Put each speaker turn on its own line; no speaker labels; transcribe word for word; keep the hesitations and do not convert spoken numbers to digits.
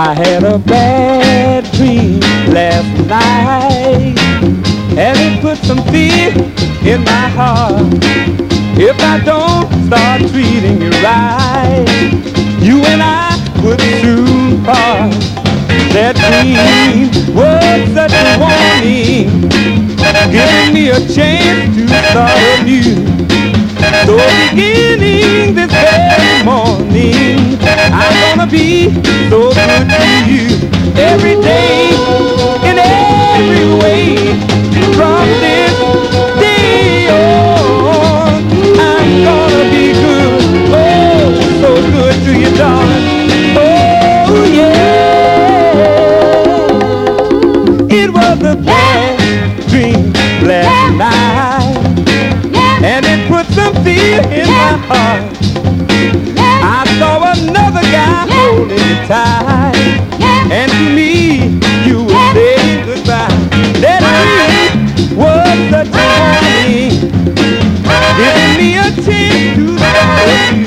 I had a bad dream last night, and it put some fear in my heart. If I don't start treating you right, you and I would soon part. That dream was such a warning, giving me a chance to start anew. So beginning this very morning, I'm gonna be so good to you every day, in every way. From this day on, I'm gonna be good, oh, so good to you, darling. Oh yeah, it was a bad dream last night, and it put some fear in my heart. I saw another guy holding me tight.